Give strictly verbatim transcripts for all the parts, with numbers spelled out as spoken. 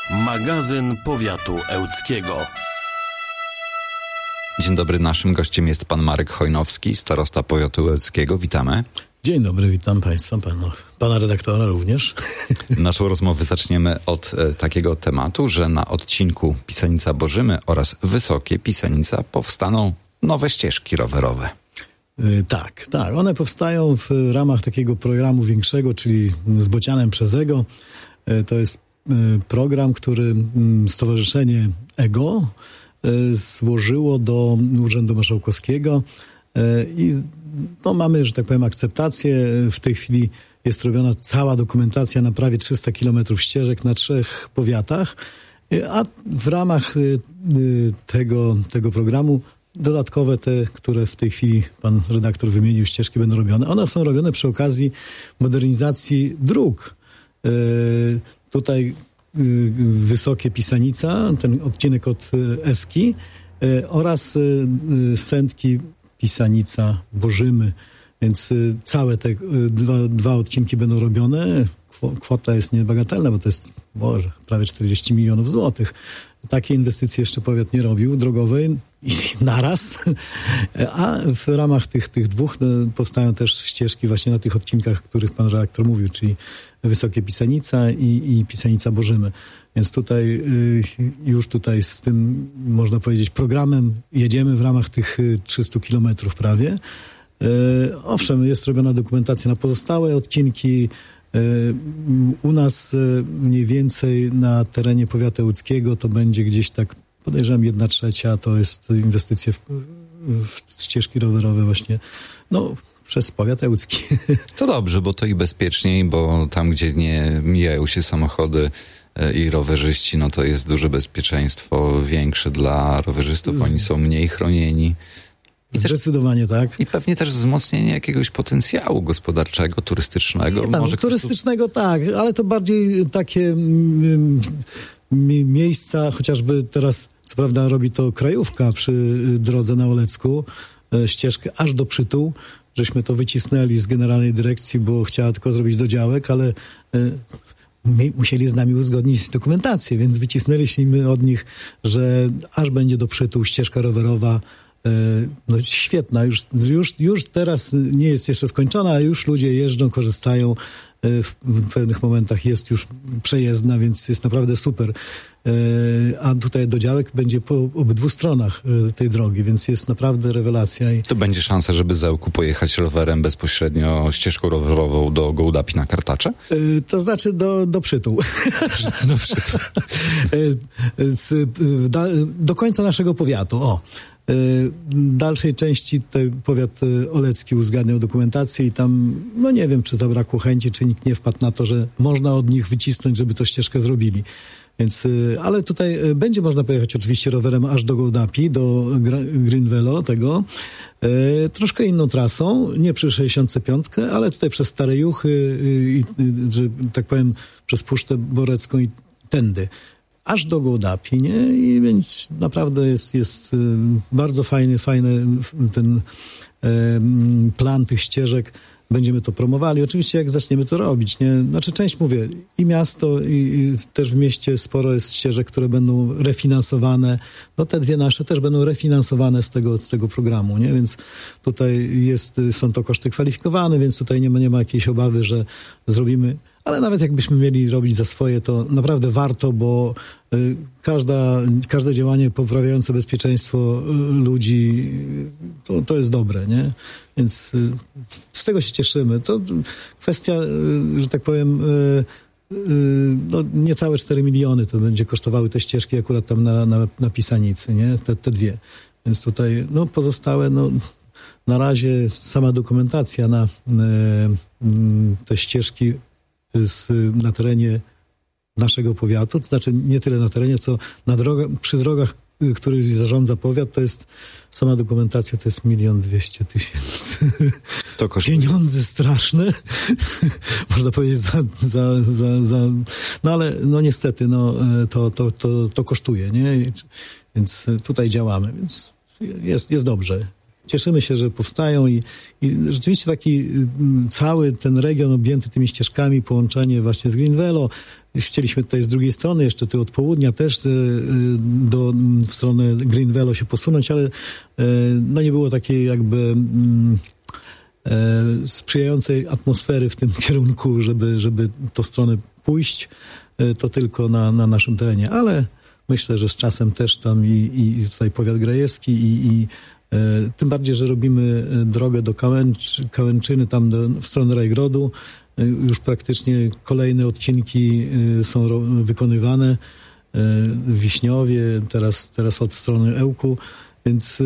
Magazyn Powiatu Ełckiego. Dzień dobry, naszym gościem jest pan Marek Hojnowski, starosta powiatu ełckiego. Witamy. Dzień dobry, witam państwa, pana, pana redaktora również. Naszą rozmowę zaczniemy od e, takiego tematu, że na odcinku Pisanica-Bożymy oraz Wysokie Pisanica powstaną nowe ścieżki rowerowe. Yy, tak, tak. One powstają w ramach takiego programu większego, czyli z Bocianem przez Ego. Yy, to jest yy, program, który yy, Stowarzyszenie Ego yy, złożyło do Urzędu Marszałkowskiego yy, i no, mamy, że tak powiem, akceptację. W tej chwili jest robiona cała dokumentacja na prawie trzysta kilometrów ścieżek na trzech powiatach, yy, a w ramach yy, tego, tego programu dodatkowe te, które w tej chwili pan redaktor wymienił, ścieżki będą robione. One są robione przy okazji modernizacji dróg. Yy, tutaj yy, Wysokie Pisanica, ten odcinek od yy, Eski yy, oraz yy, Sędki Pisanica Bożymy. Więc yy, całe te yy, dwa, dwa odcinki będą robione. Kwota jest niebagatelna, bo to jest, Boże, prawie czterdzieści milionów złotych. Takiej inwestycji jeszcze powiat nie robił, drogowej i naraz. A w ramach tych, tych dwóch no, powstają też ścieżki właśnie na tych odcinkach, o których pan redaktor mówił, czyli Wysokie Pisanica i, i Pisanica Bożymy. Więc tutaj y, już tutaj z tym, można powiedzieć, programem jedziemy w ramach tych trzystu kilometrów prawie. Y, owszem, jest robiona dokumentacja na pozostałe odcinki. U nas mniej więcej na terenie powiatu ełckiego to będzie gdzieś tak, podejrzewam, jedna trzecia to jest inwestycje w, w ścieżki rowerowe właśnie, no, przez powiat ełcki. To dobrze, bo to i bezpieczniej, bo tam, gdzie nie mijają się samochody i rowerzyści, no to jest duże bezpieczeństwo większe dla rowerzystów, oni są mniej chronieni. I Zdecydowanie też, tak. I pewnie też wzmocnienie jakiegoś potencjału gospodarczego, turystycznego. Nie, może turystycznego prostu... tak, ale to bardziej takie mm, miejsca, chociażby teraz, co prawda robi to krajówka przy drodze na Olecku, e, ścieżkę aż do Przytuł. Żeśmy to wycisnęli z generalnej dyrekcji, bo chciała tylko zrobić dodziałek, ale e, musieli z nami uzgodnić dokumentację, więc wycisnęliśmy od nich, że aż będzie do Przytuł ścieżka rowerowa. No świetna, już, już, już teraz nie jest jeszcze skończona, ale już ludzie jeżdżą, korzystają, w pewnych momentach jest już przejezdna, więc jest naprawdę super. A tutaj dodziałek będzie po obydwu stronach tej drogi, więc jest naprawdę rewelacja. I... To będzie szansa, żeby z Ełku pojechać rowerem bezpośrednio ścieżką rowerową do Gołdapi na Kartacze? To znaczy do, do Przytuł. Do Przytuł. Do końca naszego powiatu, o. W dalszej części ten powiat olecki uzgadniał dokumentację i tam, no nie wiem, czy zabrakło chęci, czy nikt nie wpadł na to, że można od nich wycisnąć, żeby tą ścieżkę zrobili. Więc, ale tutaj będzie można pojechać oczywiście rowerem aż do Gołdapi, do Green Velo tego, e, troszkę inną trasą, nie przy sześćdziesiątce piątce, ale tutaj przez Stare Juchy, i, i, że tak powiem, przez Puszczę Borecką i tędy. Aż do Gołdapi, nie? I więc naprawdę jest, jest bardzo fajny, fajny ten e, plan tych ścieżek. Będziemy to promowali. Oczywiście jak zaczniemy to robić, nie? Znaczy część, mówię, i miasto, i, i też w mieście sporo jest ścieżek, które będą refinansowane. No te dwie nasze też będą refinansowane z tego, z tego programu, nie? Więc tutaj jest, są to koszty kwalifikowane, więc tutaj nie ma, nie ma jakiejś obawy, że zrobimy. Ale nawet jakbyśmy mieli robić za swoje, to naprawdę warto, bo y, każda, każde działanie poprawiające bezpieczeństwo y, ludzi, to, to jest dobre, nie? Więc y, z tego się cieszymy. To kwestia, y, że tak powiem, y, y, no niecałe cztery miliony to będzie kosztowały te ścieżki akurat tam na, na, na Pisanicy, nie? Te, te dwie. Więc tutaj, no pozostałe, no na razie sama dokumentacja na y, y, te ścieżki Z, na terenie naszego powiatu, to znaczy nie tyle na terenie, co na drogach, przy drogach, których zarządza powiat, to jest sama dokumentacja, to jest milion dwieście tysięcy. To kosztuje. Pieniądze straszne, można powiedzieć, za, za, za, za, no ale no niestety, no to, to, to, to kosztuje, nie? Więc tutaj działamy, więc jest, jest dobrze. cieszymy się, że powstają i, i rzeczywiście taki y, cały ten region objęty tymi ścieżkami, połączenie właśnie z Green Velo. Chcieliśmy tutaj z drugiej strony, jeszcze tu od południa też y, y, do, w stronę Green Velo się posunąć, ale y, no nie było takiej jakby y, y, sprzyjającej atmosfery w tym kierunku, żeby, żeby tą stronę pójść, y, to tylko na, na naszym terenie, ale myślę, że z czasem też tam i, i tutaj powiat grajewski i, i e, tym bardziej, że robimy drogę do Kałęcz, Kałęczyny, tam do, w stronę Rajgrodu. E, już praktycznie kolejne odcinki e, są ro, wykonywane e, w Wiśniowie, teraz, teraz od strony Ełku. Więc y,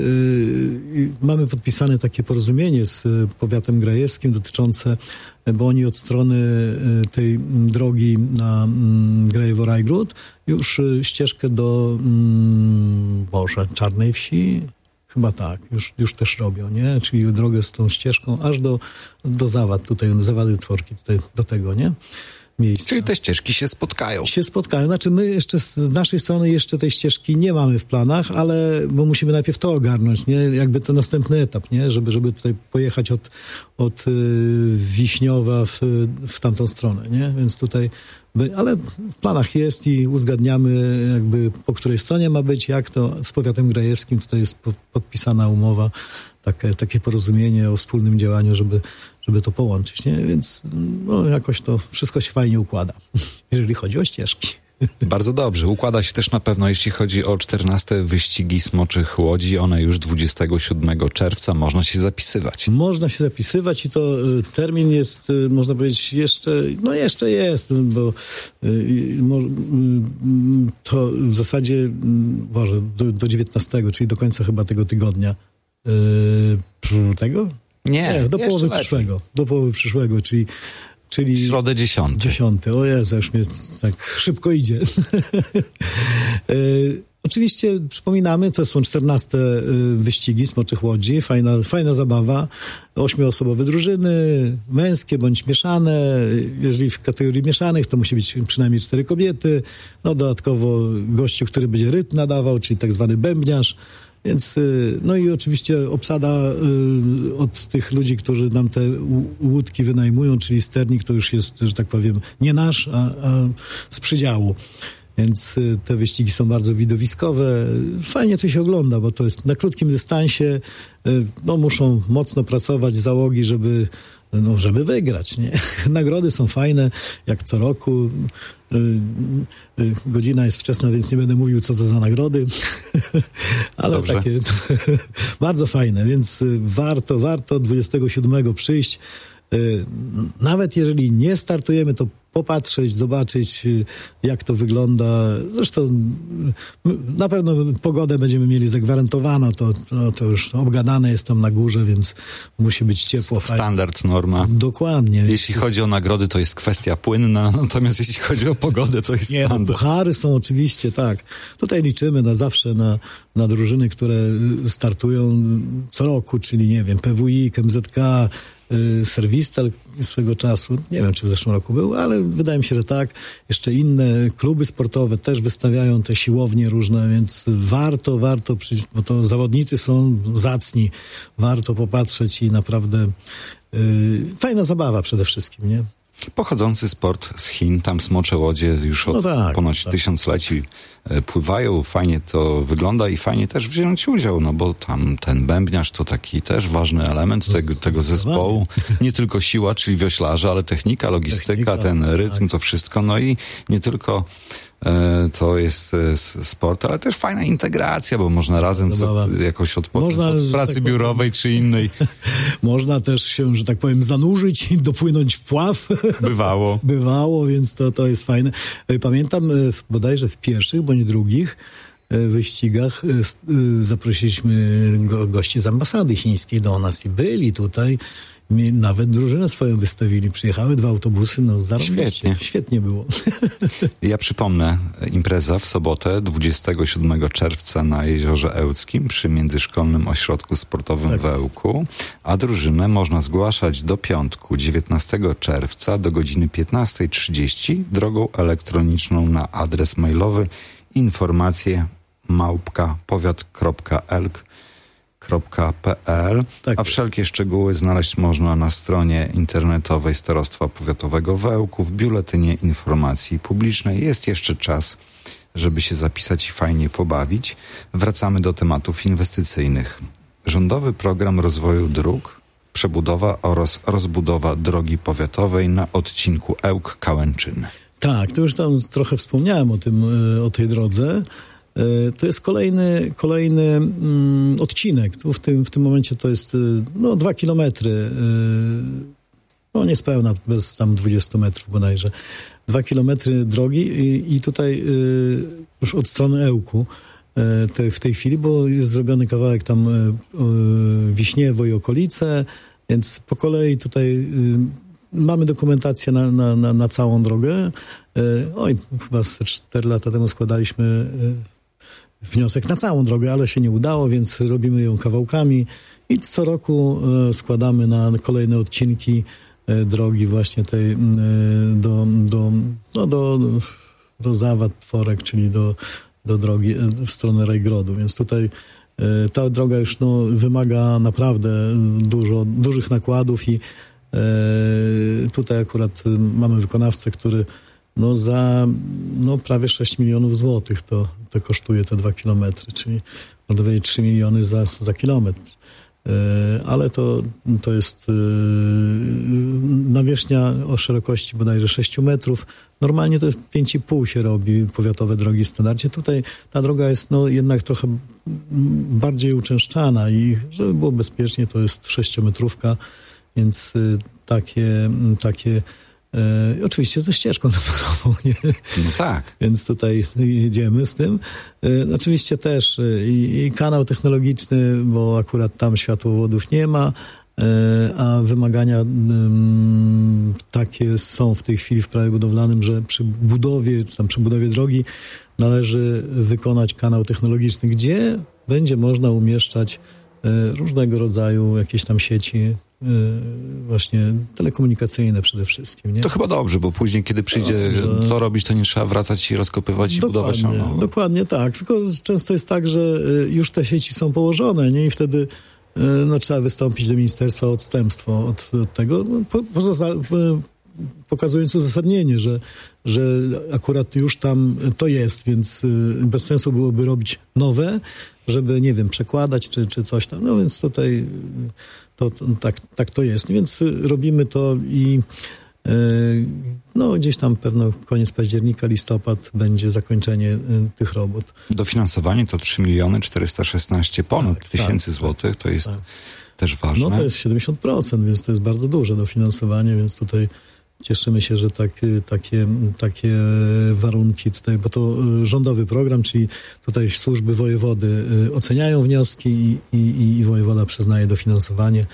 y, mamy podpisane takie porozumienie z powiatem grajewskim dotyczące, bo oni od strony y, tej drogi na y, Grajewo-Rajgród już y, ścieżkę do y, Boże, Czarnej Wsi, chyba tak, już, już też robią, nie? Czyli drogę z tą ścieżką aż do, do Zawad, tutaj, do Zawady Tworki, tutaj, do tego, nie? Miejsca. Czyli te ścieżki się spotkają. Się spotkają. Znaczy my jeszcze z naszej strony jeszcze tej ścieżki nie mamy w planach, ale bo musimy najpierw to ogarnąć, nie? Jakby to następny etap, nie? Żeby, żeby tutaj pojechać od, od y, Wiśniowa w, w tamtą stronę, nie? Więc tutaj, by, ale w planach jest i uzgadniamy jakby po której stronie ma być, jak to z powiatem grajewskim tutaj jest po, podpisana umowa, takie, takie porozumienie o wspólnym działaniu, żeby żeby to połączyć, nie? Więc no, jakoś to wszystko się fajnie układa, jeżeli chodzi o ścieżki. Bardzo dobrze. Układa się też na pewno, jeśli chodzi o czternaste wyścigi Smoczych Łodzi. One już dwudziestego siódmego czerwca można się zapisywać. Można się zapisywać i to y, termin jest, y, można powiedzieć, jeszcze, no jeszcze jest, bo y, y, to w zasadzie, y, Boże, do, do dziewiętnastego, czyli do końca chyba tego tygodnia. Y, tego? Nie, Nie, do połowy lepiej. przyszłego. Do połowy przyszłego, czyli czyli W środę dziesiąty. Dziesiąty. O Jezu, już mnie tak szybko idzie. e, oczywiście przypominamy, to są czternaste wyścigi Smoczych Łodzi. Fajna, fajna zabawa. Ośmioosobowe drużyny, męskie bądź mieszane. Jeżeli w kategorii mieszanych, to musi być przynajmniej cztery kobiety. No dodatkowo gościu, który będzie rytm nadawał, czyli tak zwany bębniarz. Więc, no i oczywiście obsada y, od tych ludzi, którzy nam te łódki wynajmują, czyli sternik, to już jest, że tak powiem, nie nasz, a, a z przydziału. Więc y, te wyścigi są bardzo widowiskowe. Fajnie coś się ogląda, bo to jest na krótkim dystansie. Y, no muszą mocno pracować załogi, żeby no, żeby wygrać, nie? Nagrody są fajne, jak co roku. Y, y, godzina jest wczesna, więc nie będę mówił, co to za nagrody. Ale Dobrze. takie bardzo fajne, więc y, warto, warto dwudziestego siódmego przyjść. Y, nawet jeżeli nie startujemy, to popatrzeć, zobaczyć, jak to wygląda. Zresztą na pewno pogodę będziemy mieli zagwarantowaną, to, to, to już obgadane jest tam na górze, więc musi być ciepło. Standard, norma. Dokładnie. Jeśli chodzi o nagrody, to jest kwestia płynna, natomiast jeśli chodzi o pogodę, to jest Nie, no, standard. puchary są oczywiście, tak. Tutaj liczymy na zawsze na, na drużyny, które startują co roku, czyli nie wiem, P W I, K M Z K, Serwistal swego czasu, nie wiem, czy w zeszłym roku był, ale wydaje mi się, że tak. Jeszcze inne kluby sportowe też wystawiają te siłownie różne, więc warto, warto przyjść, bo to zawodnicy są zacni. Warto popatrzeć i naprawdę yy, fajna zabawa przede wszystkim, nie? Pochodzący sport z Chin, tam Smocze Łodzie już od No tak, ponoć tak. tysiącleci e, pływają, fajnie to wygląda i fajnie też wziąć udział, no bo tam ten bębniarz to taki też ważny element tego, tego zespołu. Nie tylko siła, czyli wioślarze, ale technika, logistyka, Technika, ten rytm, tak. to wszystko, no i nie tylko e, to jest e, s- sport, ale też fajna integracja, bo można razem co, Zabawa. jakoś odpocząć Można, od że pracy tak powiem, biurowej czy innej. Można też się, że tak powiem, zanurzyć i dopłynąć w pław. Bywało. Bywało, więc to, to jest fajne. Pamiętam e, w- bodajże w pierwszych bądź drugich e, wyścigach e, s- e, zaprosiliśmy go, gości z ambasady chińskiej do nas i byli tutaj. Mi nawet drużynę swoją wystawili. Przyjechały dwa autobusy, no zarobiście. Świetnie. Świetnie było. Ja przypomnę, impreza w sobotę, dwudziestego siódmego czerwca na Jeziorze Ełckim przy Międzyszkolnym Ośrodku Sportowym Tak w jest. Ełku, a drużynę można zgłaszać do piątku, dziewiętnastego czerwca do godziny piętnasta trzydzieści drogą elektroniczną na adres mailowy informacje małpka powiat kropka elk kropka p l, Tak a jest. wszelkie szczegóły znaleźć można na stronie internetowej Starostwa Powiatowego w Ełku, w Biuletynie Informacji Publicznej. Jest jeszcze czas, żeby się zapisać i fajnie pobawić. Wracamy do tematów inwestycyjnych. Rządowy Program Rozwoju Dróg, przebudowa oraz rozbudowa drogi powiatowej na odcinku Ełk-Kałęczyny. Tak, to już tam trochę wspomniałem o tym, o tej drodze. To jest kolejny, kolejny mm, odcinek. Tu w tym, w tym momencie to jest no, dwa kilometry. No niespełna, bez tam dwudziestu metrów bodajże. Dwa kilometry drogi i, i tutaj już od strony Ełku te, w tej chwili, bo jest zrobiony kawałek tam Wiśniewo i okolice, więc po kolei tutaj mamy dokumentację na, na, na, na całą drogę. Oj, chyba cztery lata temu składaliśmy wniosek na całą drogę, ale się nie udało, więc robimy ją kawałkami i co roku składamy na kolejne odcinki drogi właśnie tej do, do, no do, do Zawad, Tworek, czyli do, do drogi w stronę Rajgrodu, więc tutaj ta droga już no, wymaga naprawdę dużo, dużych nakładów i tutaj akurat mamy wykonawcę, który no za no prawie sześć milionów złotych to, to kosztuje te dwa kilometry, czyli można powiedzieć trzy miliony za, za kilometr. Ale to, to jest nawierzchnia o szerokości bodajże sześciu metrów. Normalnie to jest pięć i pół się robi powiatowe drogi w standardzie. Tutaj ta droga jest no jednak trochę bardziej uczęszczana i żeby było bezpiecznie, to jest sześciometrówka, więc takie, takie e, oczywiście ze ścieżką rowerową, nie? No tak. Więc tutaj jedziemy z tym. E, oczywiście też e, i, i kanał technologiczny, bo akurat tam światłowodów nie ma, e, a wymagania m, takie są w tej chwili w prawie budowlanym, że przy budowie, czy tam przy budowie drogi należy wykonać kanał technologiczny, gdzie będzie można umieszczać e, różnego rodzaju jakieś tam sieci właśnie telekomunikacyjne przede wszystkim. Nie? To chyba dobrze, bo później, kiedy przyjdzie dobrze. to robić, to nie trzeba wracać i rozkopywać i budować. Dokładnie, no, no. dokładnie tak. Tylko często jest tak, że już te sieci są położone, nie? I wtedy no, trzeba wystąpić do ministerstwa o odstępstwo od, od tego, no, po, poza, pokazując uzasadnienie, że, że akurat już tam to jest, więc bez sensu byłoby robić nowe, żeby, nie wiem, przekładać czy, czy coś tam. No więc tutaj to, to, tak, tak to jest. Więc robimy to i yy, no gdzieś tam pewno koniec października, listopad będzie zakończenie yy, tych robót. Dofinansowanie to trzy miliony czterysta szesnaście ponad tak, tysięcy tak, złotych. To jest tak. też ważne. No to jest siedemdziesiąt procent, więc to jest bardzo duże dofinansowanie, więc tutaj cieszymy się, że tak, takie, takie warunki tutaj, bo to rządowy program, czyli tutaj służby wojewody oceniają wnioski i, i, i wojewoda przyznaje dofinansowanie.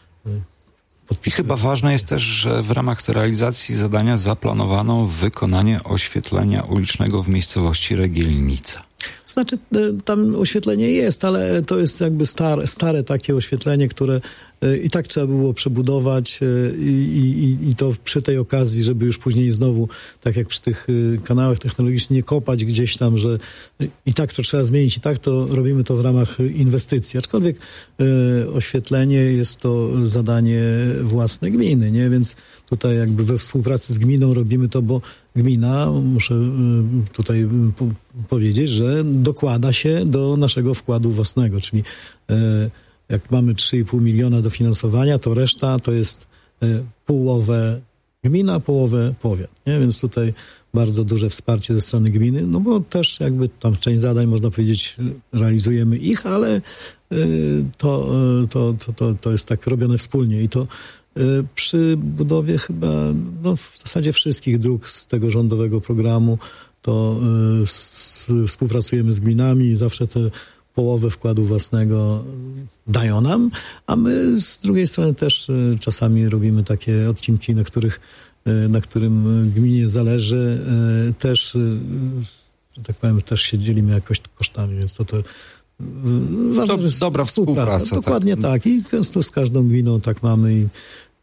I chyba ważne jest też, że w ramach tej realizacji zadania zaplanowano wykonanie oświetlenia ulicznego w miejscowości Regielnica. Znaczy, tam oświetlenie jest, ale to jest jakby stare, stare takie oświetlenie, które i tak trzeba było przebudować i, i, i to przy tej okazji, żeby już później znowu, tak jak przy tych kanałach technologicznych, nie kopać gdzieś tam, że i tak to trzeba zmienić, i tak to robimy to w ramach inwestycji. Aczkolwiek y, oświetlenie jest to zadanie własne gminy, nie? Więc tutaj jakby we współpracy z gminą robimy to, bo gmina, muszę y, tutaj po, powiedzieć, że dokłada się do naszego wkładu własnego, czyli y, jak mamy trzy i pół miliona dofinansowania, to reszta to jest y, połowę gmina, połowę powiat, nie? Więc tutaj bardzo duże wsparcie ze strony gminy, no bo też jakby tam część zadań, można powiedzieć, realizujemy ich, ale y, to, y, to, to, to, to jest tak robione wspólnie i to y, przy budowie chyba no, w zasadzie wszystkich dróg z tego rządowego programu to y, s, współpracujemy z gminami i zawsze te połowę wkładu własnego dają nam, a my z drugiej strony też y, czasami robimy takie odcinki, na których y, na którym gminie zależy, y, też, y, że tak powiem, też się dzielimy jakoś kosztami, więc to to y, ważne, To że jest dobra współpraca. Dokładnie tak. tak. I z każdą gminą tak mamy i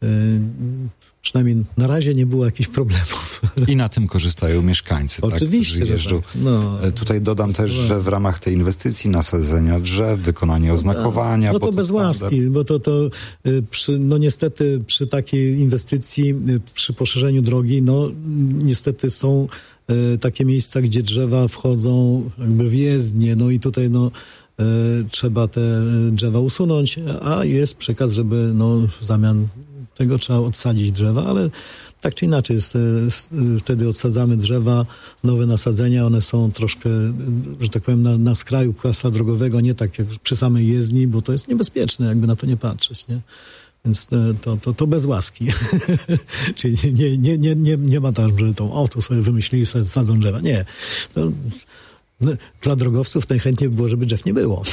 przynajmniej na razie nie było jakichś problemów. I na tym korzystają mieszkańcy. Oczywiście, tak, że jeżdżą. tak. No, Tutaj dodam też, że w ramach tej inwestycji nasadzenia drzew, wykonanie oznakowania, no to bo bez standard. łaski, bo to, to y, przy, no niestety przy takiej inwestycji, y, przy poszerzeniu drogi, no niestety są y, takie miejsca, gdzie drzewa wchodzą jakby w jezdnię, no i tutaj no y, trzeba te drzewa usunąć, a jest przekaz, żeby no w zamian tego trzeba odsadzić drzewa, ale tak czy inaczej jest, jest, wtedy odsadzamy drzewa, nowe nasadzenia, one są troszkę, że tak powiem, na, na skraju pasa drogowego, nie tak jak przy samej jezdni, bo to jest niebezpieczne, jakby na to nie patrzeć, nie? Więc to, to, to bez łaski. Czyli nie, nie, nie, nie, nie ma tam, że to, o, tu sobie wymyślili, sobie sadzą drzewa. Nie. To, no, dla drogowców najchętniej by było, żeby drzew nie było.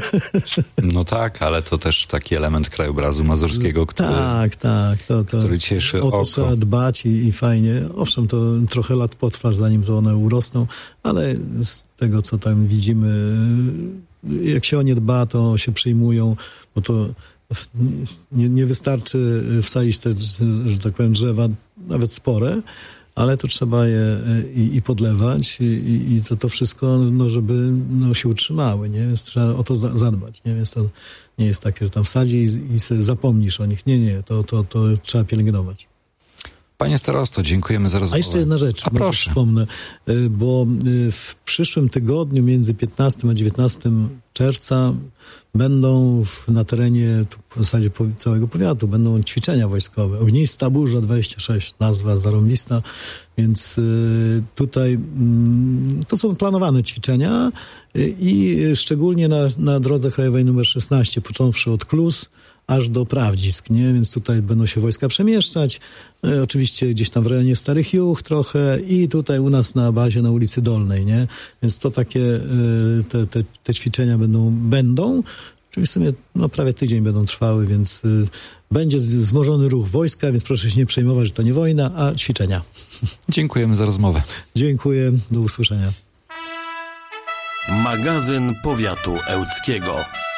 No tak, ale to też taki element krajobrazu mazurskiego, który, tak, tak. To, to, który cieszy o to oko. trzeba dbać i, i fajnie. Owszem, to trochę lat potrwa, zanim to one urosną, ale z tego, co tam widzimy, jak się o nie dba, to się przyjmują, bo to nie, nie wystarczy wsadzić te, że tak powiem, drzewa, nawet spore, ale to trzeba je i, i podlewać i, i to, to wszystko, no, żeby no, się utrzymały, nie? Więc trzeba o to za, zadbać, nie? Więc to nie jest takie, że tam wsadzi i, i sobie zapomnisz o nich. Nie, nie, to, to, to trzeba pielęgnować. Panie starosto, dziękujemy za rozmowę. A jeszcze jedna rzecz, A może proszę. wspomnę, y, bo y, w przyszłym tygodniu między piętnastego a dziewiętnastego czerwca będą w, na terenie tu w zasadzie po, całego powiatu będą ćwiczenia wojskowe. Ognista burza dwadzieścia sześć, nazwa zarąbista, więc y, tutaj y, to są planowane ćwiczenia y, i szczególnie na, na drodze krajowej numer szesnaście, począwszy od Klus aż do Prawdzisk, nie? Więc tutaj będą się wojska przemieszczać, e, oczywiście gdzieś tam w rejonie Starych Juch trochę i tutaj u nas na bazie na ulicy Dolnej, nie? Więc to takie, e, te, te, te ćwiczenia będą, będą, czyli w sumie no, prawie tydzień będą trwały, więc e, będzie wzmożony ruch wojska, więc proszę się nie przejmować, że to nie wojna, a ćwiczenia. Dziękujemy za rozmowę. Dziękuję, do usłyszenia. Magazyn Powiatu Ełckiego.